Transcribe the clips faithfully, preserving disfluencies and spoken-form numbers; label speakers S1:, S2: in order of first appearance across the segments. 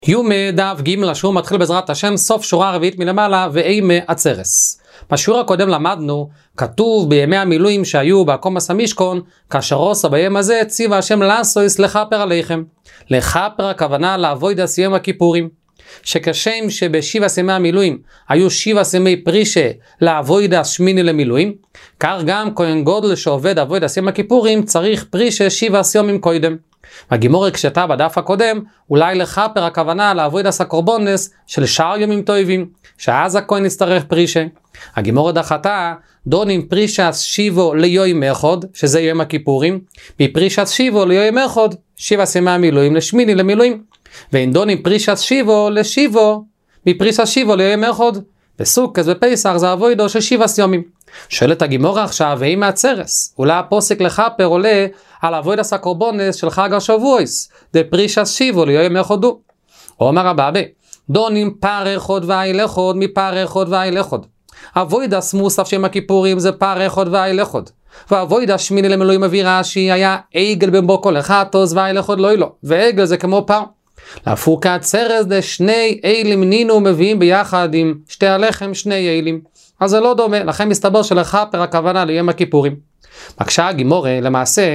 S1: יומא דף ג' השיעור מתחיל בעזרת השם סוף שורה רביעית מלמעלה ואימה עצרס. בשיעור הקודם למדנו, כתוב בימי המילואים שהיו בעקומס המשכון, כאשר עושה ביום הזה ציווה השם לעשויס לכפר עליכם. לכפר הכוונה לעבודת יום הכיפורים. שכשם שבשבעה ימי המילואים היו שבעה ימי פרישה לעבודת שמיני למילואים, כך גם כהן גודל שעובד עבודת יום הכיפורים צריך פרישה שבעה ימים קודם. הגימור הקשתה בדף הקודם, אולי לכפר הכוונה לעבודת הקורבנס של שאר ימים טובים, שאז הכהן יצטרך פרישה. הגימור דחתה, דונים פרישת שיבו ליום אחד, שזה יום הכיפורים, מפרישת שיבו ליום אחד, שבעה ימי המילואים לשמיני למילואים, ואין דונים פרישת שיבו לשיבו, מפרישת שיבו ליום אחד, בסוכות ופסח זה עבודה של שבעה ימים. שואלת הגימור עכשיו, ואם עצרס, אולי הפוסק לכפר עולה על עבודת הקורבנס של חג השבועס, דפרישת שיבו ליום אחד. אומר רבא, דונים פר אחד ואיל אחד מפר אחד ואיל אחד. עבודת מוסף שם הכיפורים זה פר אחד ואיל אחד. ועבודת שמיני למילואים מביא רש"י היה עגל במבוקו לחטוס ואיל אחד לא אלו, ועגל זה כמו פר. להפוך עצרס לשני אילים נינו מביאים ביחד עם שתי הלחם שני אילים. אז זה לא דומה, לכן מסתבר שלכפר הכוונה ליום הכיפורים. מקשה הגימורה, למעשה,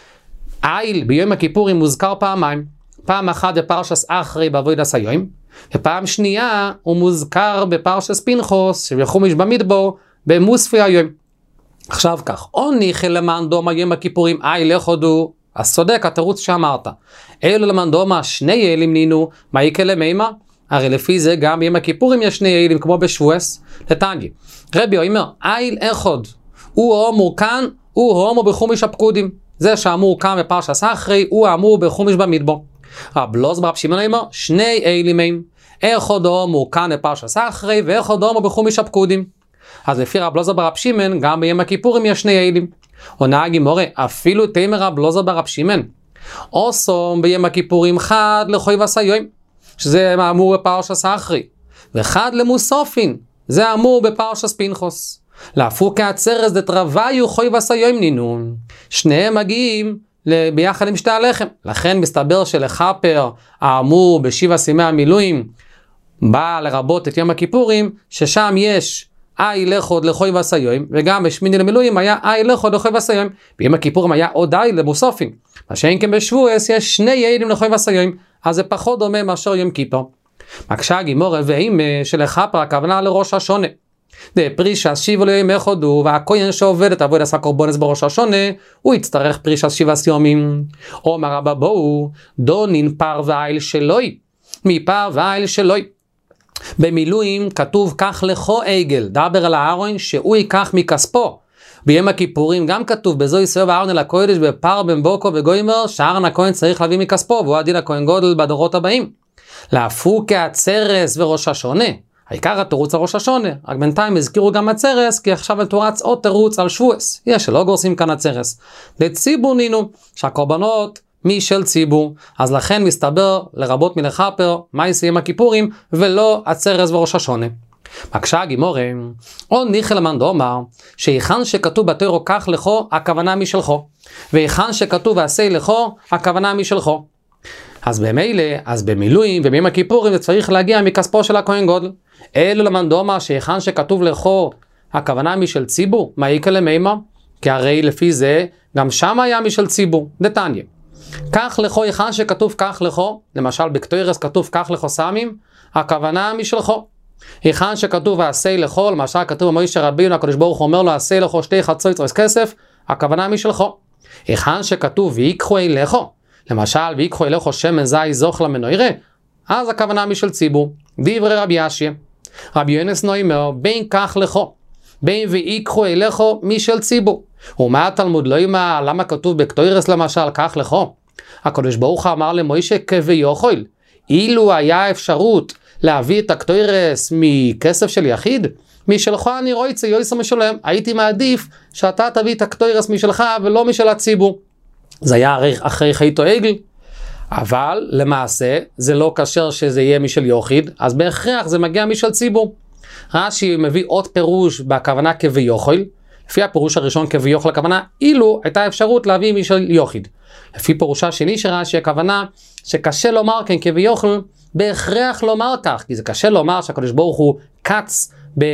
S1: איל ביום הכיפורים מוזכר פעמיים. פעם אחת בפרשת אחרי בעבודת היום, ופעם שנייה הוא מוזכר בפרשת פנחס, שבחומש במדבר, במוספי היום. עכשיו כך, אוניכל למען דומה יום הכיפורים איל אחד הוא, אז צודק התירוץ שאמרת. אלו למען דומה שני אלים נינו, מה יקרה למימה? הרי לפי זה גם ביום הכיפורים יש שני אלים כמו בשבועס. לתניא, רבי אומר, איל אחד, הוא האמור כאן, הוא האמור בחומש הפקודים. זה שאמור כאן בפרשת אחרי, הוא האמור בחומש במדבר. רב לוז ברב שמעון אומר, שני אלים הם, אחד האמור כאן בפרשת אחרי, ואחד האמור בחומש הפקודים. אז לפי רב לוז ברב שמעון, גם ביום הכיפורים יש שני אלים. עונה הגימורה, אפילו תימר רב לוז ברב שמעון, עושום ביום הכיפורים חד לחוי ועשיום, שזה אמור בפרשת אחרי, וחד למוסופין, זה אמור בפרשת פנחס. להפוך עצרס דתרוויו חוי ועשיום נינו, שניהם מגיעים ביחד עם שתי הלחם. לכן מסתבר שלכפר האמור בשבעה ימי המילואים בא לרבות את יום הכיפורים, ששם יש איל אחד לחוי ועשיום, וגם בשמיני למילואים היה איל אחד לחוי ועשיום. ביום הכיפורים היה עוד איל למוסופין, מה שאין כן בשבועס יש שני אילים לחוי ועשיום, אז זה פחות דומה מאשר יום כיפר. מקשה הגימורה, ואם שלכפר הכוונה לראש השונה, דפרישת שיבו ליום אחד הוא, והכהן שעובד את עבודת הקורבנס בראש השונה, הוא יצטרך פרישת שבעה ימים. אומר רבא בואו, דונין פר ואיל שלוי, מפר ואיל שלוי. במילואים כתוב כך לכו עגל, דבר על הארון שהוא ייקח מכספו. ביום הכיפורים גם כתוב, בזו יסוב הארון אל הקודש בפר במבוקו וגוימר, שארון הכהן צריך להביא מכספו, והוא הדין הכהן גודל בדורות הבאים. להפוך עצרס וראש השונה. העיקר התירוץ על ראש השונה, רק בינתיים הזכירו גם עצרס, כי עכשיו תורץ עוד תירוץ על שבועס. יש שלא גורסים כאן עצרס. לציבור נינו, שהקורבנות מי של ציבור, אז לכן מסתבר לרבות מלכפר, מה יסיים הכיפורים, ולא עצרס וראש השונה. מקשה הגימורה, או ניחא למאן דאמר, שהיכן שכתוב בתורה כך לכו, הכוונה משלכו, והיכן שכתוב ועשה לכו, הכוונה משלכו. אז במילא, אז במילואים וביום הכיפורים זה צריך להגיע מכספו של הכהן גודל. אלו למאן דאמר שהיכן שכתוב לכו, הכוונה משל ציבור, מה יקרה למימה? כי הרי לפי זה, גם שם היה משל ציבור. דתניא, כך לכו, היכן שכתוב כך לכו, למשל בקטוירס כתוב כך לכו סמים, הכוונה משלכו. היכן שכתוב ועשה לכו, למשל כתוב במוישה רבינו, הקדוש ברוך הוא אומר לו, עשה לכו שתי חצות רס כסף, הכוונה משלכו. היכן שכתוב ויקחו אליכו, למשל ויקחו אליכו שמן זית זוך למנוירה, אז הכוונה משל ציבור. דברי רבי אשיה, רבי יונס נוימר, בין כך לכו, בין ויקחו אליכו משל ציבור. ומה התלמוד לא יאמר, למה כתוב בקטוירס למשל כך לכו? הקדוש ברוך הוא אמר למוישה כביכול, אילו היה אפשרות להביא את הקטוירס מכסף של יחיד, משלך אני רואה יויסר משלם, הייתי מעדיף שאתה תביא את הקטוירס משלך ולא משל הציבור. זה היה אחרי חייתו עגל, אבל למעשה זה לא קשר שזה יהיה משל יחיד, אז בהכרח זה מגיע משל ציבור. רש"י מביא עוד פירוש בכוונה כביכול, לפי הפירוש הראשון כביכול הכוונה, אילו הייתה אפשרות להביא משל יחיד. לפי פירושה שני שרש"י הכוונה שקשה לומר כן כביכול, בהכרח לומר כך, כי זה קשה לומר שהקדוש ברוך הוא קץ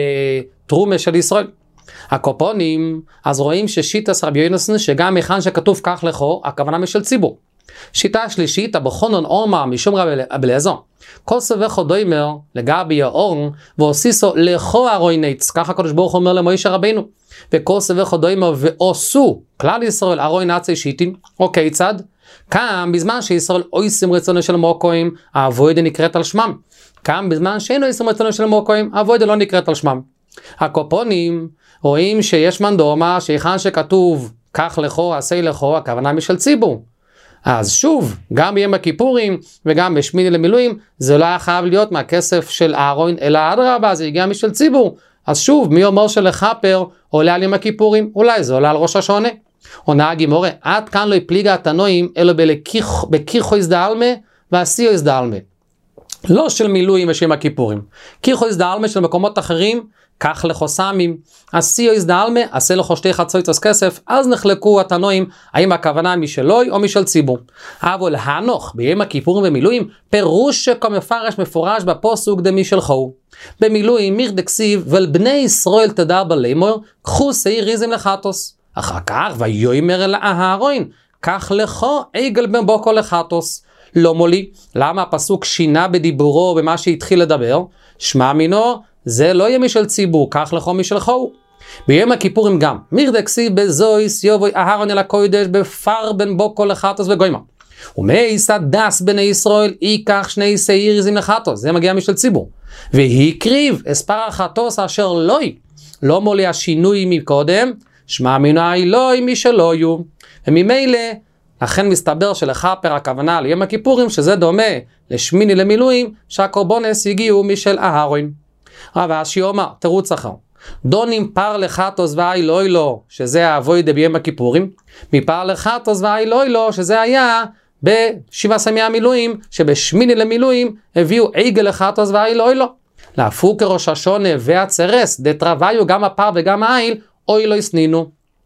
S1: בתרומה של ישראל. הקופונים, אז רואים ששיטס רבי יונסן, שגם מכאן שכתוב כך לכו, הכוונה משל ציבור. שיטה שלישית, הבחונון אומר משום רבי אליעזר, כל סבכו דוימר לגבי האור, ועושיסו לכו ארוינץ, ככה הקדוש ברוך אומר למוישה רבינו, וכל סבכו דוימר ועושו כלל ישראל ארוינצי שיטים, או כיצד? כאן בזמן שישראל עושים רצונו של מוקוים, האבוידה נקראת על שמם. כאן בזמן שאין עושים רצונו של מוקוים, האבוידה לא נקראת על שמם. הקופונים רואים שיש מנדומה שהיכן שכתוב כך לכו, עשה לכו, הכוונה משל ציבור. אז שוב, גם ביום הכיפורים וגם בשמיני למילואים, זה לא היה חייב להיות מהכסף של אהרון, אלא אדרבה, זה הגיע משל ציבור. אז שוב, מי אומר שלכפר עולה על יום הכיפורים? אולי זה עולה על ראש השונה. עונה הגימורה, עד כאן לא הפליגה התנועים, אלא בקיחו הזדעלמה ועשיו הזדעלמה. לא של מילואים ושם הכיפורים. קיחו הזדעלמה של מקומות אחרים, כך לחוסמים, עשיו הזדעלמה, עשה לכו שתי חצויצוס כסף, אז נחלקו התנועים, האם הכוונה משלוי או משל ציבור. אבל הנוך, ביום הכיפורים ומילואים, פירוש שכמפרש מפורש בפוסוק דמי שלחו. במילואים מיך דקסיב, ולבני ישראל תדר בלימור, קחו שעיר ריזם לחטוס. אחר כך, ויאמר אל אהרון, קח לכו עגל בבוקו לחטוס. לא מולי, למה הפסוק שינה בדיבורו במה שהתחיל לדבר? שמע מינו, זה לא יהיה משל ציבור, קח לכו משלחו. ביום הכיפורים גם, מיך דקסיב בזויס יבוא אהרון אל הקודש בפר בין בוקו לחטוס וגוימה. ומייסא דס בני ישראל, ייקח שני שעיר ריזם לחטוס, זה מגיע משל ציבור. והקריב אספר החטוס אשר לוי, לא מולי השינוי מקודם, שמע מינו אלוהי משלו יהיו. וממילא, לכן מסתבר שלכפר הכוונה ליום הכיפורים, שזה דומה לשמיני למילואים, שהקורבנס הגיעו משל אהרון. רב אשי אומר, תירוץ אחר. דונים פר לחטוס ואלוהי לו, שזה האבוידה ביום הכיפורים, מפר לחטוס ואלוהי לו, שזה היה בשבעה ימי המילואים, שבשמיני למילואים הביאו עגל לחטוס ואלוהי לו. להפוך כראש השונה והצרס, דתרוויו גם הפר וגם האיל, אוי לא יסנינו.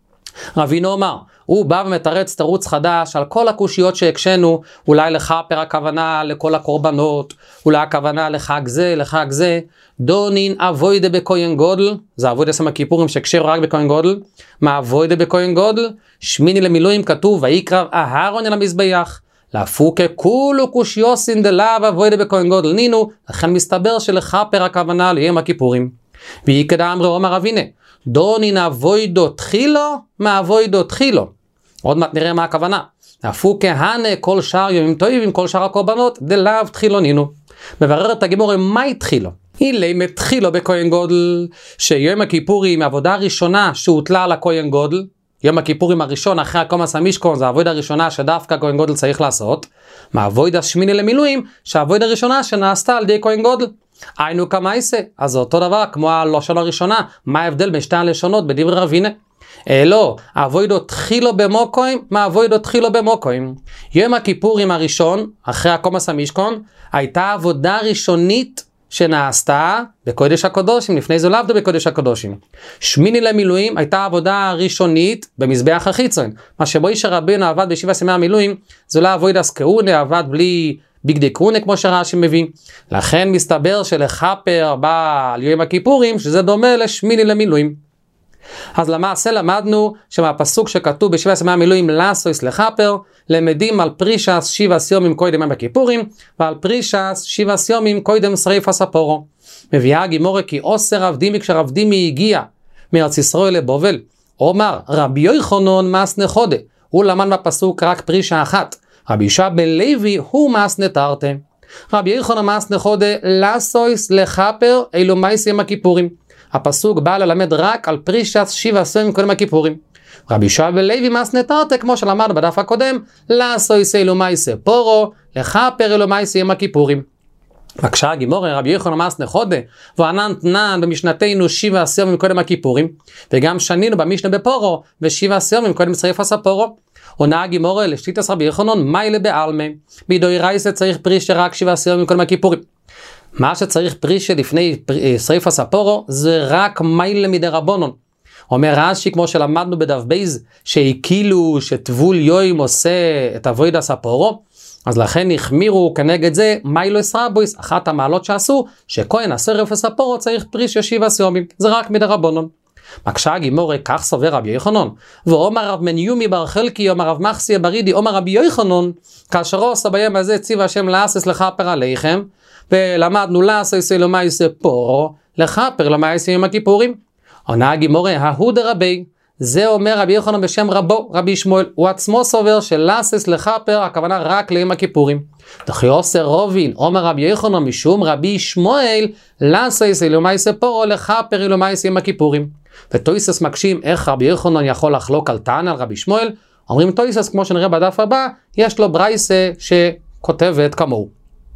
S1: רבינו אומר, הוא בא ומתרץ תירוץ חדש על כל הקושיות שהקשנו, אולי לכפר הכוונה לכל הקורבנות, אולי הכוונה לחג זה, לחג זה, דונין אבוידה בכהן גודל, זה אבוידה סם הכיפורים שהקשר רק בכהן גודל, מה אבוידה בכהן גודל? שמיני למילואים כתוב, ויקרב אהרון אל המזבח, להפוקה כולו קושיוסין דלאו אבוידה בכהן גודל נינו, לכן מסתבר שלכפר הכוונה ליום הכיפורים. ויקדם ראום הרבינה, דונין אבוידו תחילו, מה אבוידו תחילו. עוד מעט נראה מה הכוונה. הפו כהנה כל שאר יומים טובים, כל שאר הקורבנות, דלאו תחילו נינו. מבררת הגימורה, מה התחילו? אילי מתחילו בכהן גודל, שיום הכיפורים, העבודה הראשונה שהוטלה על הכהן גודל, יום הכיפורים הראשון אחרי הקומס המשכון, זה העבודה הראשונה שדווקא כהן גודל צריך לעשות, מהעבודה שמיני למילואים, שהעבודה הראשונה שנעשתה על די כהן גודל. היינו כמה יעשה, אז זה אותו דבר כמו הלשון הראשונה, מה ההבדל בין שתי הלשונות בדברי רבינה? אה לא, אבוידו תחילו במוקוים, מה אבוידו תחילו במוקוים. יום הכיפורים הראשון, אחרי הקומס המשכון, הייתה עבודה ראשונית שנעשתה בקודש הקודשים, לפני זו לעבדו בקודש הקודשים. שמיני למילואים הייתה עבודה ראשונית במזבח החיצון, מה שמוישה רבינו עבד בשבעה ימי המילואים, זו לא אבוידס כהונה, עבד בלי ביגדי קרונה כמו שרש"י מביא. לכן מסתבר שלכפר בא על יום הכיפורים, שזה דומה לשמיני למילואים. אז למעשה למדנו שמהפסוק שכתוב בשבעה ימי המילואים לעשויס לכפר, למדים על פרישס שבעה ימים קודם יום הכיפורים, ועל פרישס שבעה ימים קודם שריף הספורו. מביאה הגימורה כי עושר עבדימי כשרב דימי הגיע מארץ ישראל לבבל. אומר רבי יוחנן מסנה חודה, הוא למד בפסוק רק פרישה אחת. רבי ישוע בן לוי הוא מסנה תרתי. רבי יוחנן מסנה חודה לעשויס לכפר אלו מייס יום הכיפורים. הפסוק בא ללמד רק על פרישת שבעה ימים קודם הכיפורים. רבי ישוע בן לוי מסנה תרתי, כמו שלמד בדף הקודם, לעשויס אלו מייס פורו, לכפר אלו מייס יום הכיפורים. בקשה הגימורה רבי יוחנן מסנה חודה, וענן תנן במשנתנו שבעה ימים קודם הכיפורים, וגם שנינו במשנה בפורו, ושבעה ימים קודם שריף הספורו. עונה הגימורה לשתיתס רבי יוחנן מיילה בעלמא, בידוי רייסה צריך פרישה רק שבעה ימים קודם הכיפורים. מה שצריך פרישה לפני שריף הספורו, זה רק מיילה מדרבנן. אומר רש"י כמו שלמדנו בדף בייז, שהקילו שטבול יום עושה את אבוידס הספורו, אז לכן החמירו כנגד זה מיילוס רבויס, אחת המעלות שעשו, שכהן עשר אפס הפורו צריך פריש ישיבה סיומים, זה רק מדרבנן. מקשה הגימורה, כך סובר רבי יוחנן, ואומר רב מניומי בר חלקי, אומר רב מחסיה ברידי, אומר רבי יוחנן, כאשר עושה ביום הזה ציווה השם לעשס לכפר עליכם, ולמדנו לעשס למעשה פורו, לכפר למעשה יום הכיפורים. עונה הגימורה, ההוא דרבי, זה אומר רבי יוחנן בשם רבו, רבי שמואל, הוא עצמו סובר שלעשס לכפר, הכוונה רק ליום הכיפורים. דחי עושה רובין, אומר רבי יוחנן משום רבי שמואל, לעשס למעשה פורו, לכפר למעשה יום הכיפורים. ותויסס מקשים איך רבי יוחנן יכול לחלוק על טען על רבי שמואל. אומרים תויסס, כמו שנראה בדף הבא, יש לו ברייסה שכותבת כמוהו.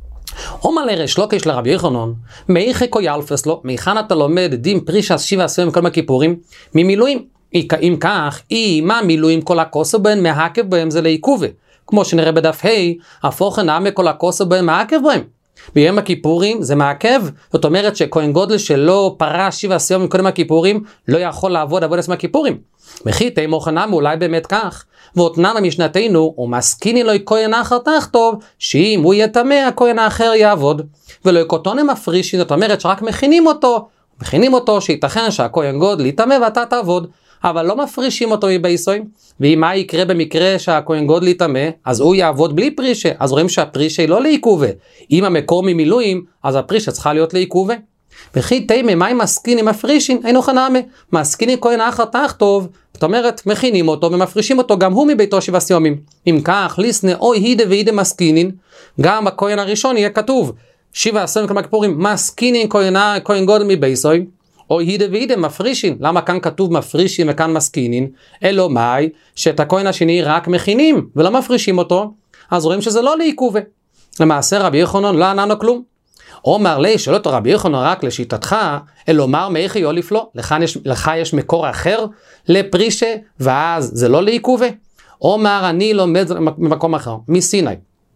S1: אומר לרש לוקיש לרבי יוחנן, מאיכי כה ילפס לו, מהיכן אתה לומד דין פרישס שיבה עשרים כל הכיפורים? ממילואים. אם כך, אם מה מילואים כל הכוסו בהם מהעקב בהם זה לעיכובה. כמו שנראה בדף ה', הפוכן נעמה כל הכוסו בהם מהעקב בהם. ביום הכיפורים זה מעכב, זאת אומרת שכהן גודל שלא פרש שיבה עשרים קודם הכיפורים, לא יכול לעבוד עבוד עצמם הכיפורים. מחיתי מוכנם אולי באמת כך, ואותנן המשנתנו, ומסכיני לו כהן אחר תכתוב, שאם הוא יתמה, הכהן האחר יעבוד. ולא יקוטון הם מפרישים, זאת אומרת שרק מכינים אותו, מכינים אותו שייתכן שהכהן גודל יתמה ואתה תעבוד, אבל לא מפרישים אותו מבייסוים. ואם מה יקרה במקרה שהכהן גודל יתמה, אז הוא יעבוד בלי פרישה, אז רואים שהפרישה היא לא לעיכובה. אם המקור ממילואים, אז הפרישה צריכה להיות לעיכובה. וכי תימה, מה אם מסכינים מפרישים? אינו חנמה. מסכינים כהן אחר תכתוב, זאת אומרת, מכינים אותו ומפרישים אותו גם הוא מביתו שבעה סיומים. אם כך, ליסנה אוי הידה והידה מסכינין, גם בכהן הראשון יהיה כתוב, שבעה עשרים כמה כיפורים, מסכינין כהן גודל מבייסוי, או הידה והידה מפרישין. למה כאן כתוב מפרישים וכאן מסכינין? אלו מאי, שאת הכהן השני רק מכינים ולא מפרישים אותו, אז רואים שזה לא לעיכובה. למעשה רבי יוחנן לא עננו כלום. אומר לי, שאל אותו רבי יוחנן רק לשיטתך, אלא אומר מאיכי יוליף לו, לך יש, לך יש מקור אחר לפרישה, ואז זה לא לעיכובה. אומר אני לומד ממקום אחר, מסיני.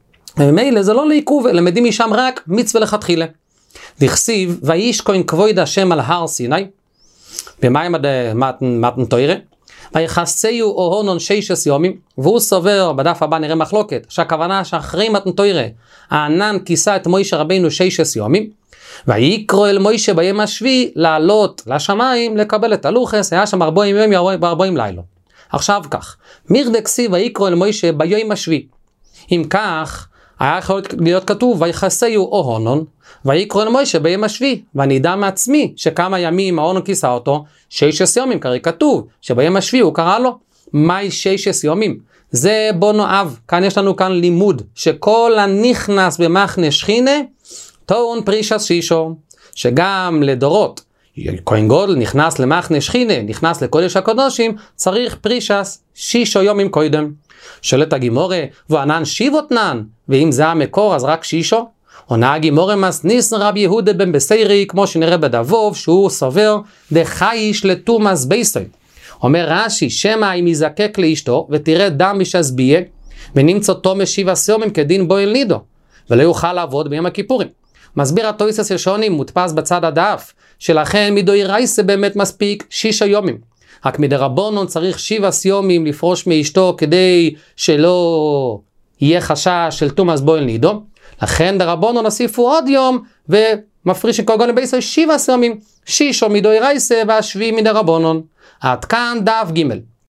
S1: וממילא זה לא לעיכובה, למדים משם רק מצווה לכתחילה. דכסיב, ויש כהן כבוד השם על הר סיני, במים מתן תוירה, ויחסהו אוהונון ששת יומים, והוא סובר, בדף הבא נראה מחלוקת, שהכוונה שאחרי מתן תוירה, הענן כיסה את מוישה רבינו ששת יומים, ויקרוא אל מוישה ביום השביעי לעלות לשמיים, לקבל את הלוחס, היה שם ארבעים יום וארבעים לילה. עכשיו כך, מירדקסיב ויקרוא אל מוישה ביום השביעי. אם כך, היה יכול להיות כתוב, ויחסהו אוהונון, ויקרוא אל מוישה ביום השביעי, ואני אדע מעצמי שכמה ימים האוהנון כיסה אותו, ששת יומים, כרי כתוב, שביום השביעי הוא קרא לו, מהי ששת יומים? זה בונו אב, כאן יש לנו כאן לימוד, שכל הנכנס במחנה שכינה, טעון פרישס שישו, שגם לדורות, כהן גודל נכנס למחנה שכינה, נכנס לקודש הקודשים, צריך פרישס שישו יומים קודם. שואלת הגימורה, וענן שיבותנן, ואם זה המקור אז רק שישו? עונה הגימורה מסניס רבי יהודה בן בסיירי, כמו שנראה בדבוב, שהוא סובר דחייש לתומאס בייסוי. אומר רש"י, שמא אם יזקק לאשתו ותראה דם משסביה, ונמצא תום שבעה סיומים כדין בויל נידו, ולא יוכל לעבוד ביום הכיפורים. מסביר התויסס ישונים מודפס בצד הדף, שלכן מדוי רייסה באמת מספיק שישה יומים. רק מדרבנן צריך שבעה סיומים לפרוש מאשתו כדי שלא יהיה חשש של תומאס בויל נידו. לכן דרבנן נוסיפו עוד יום ומפרישים כל גוני בייסוי שבעה סיומים, שישו מדוי רייסה והשביעי מדרבנן. עד כאן דף ג'.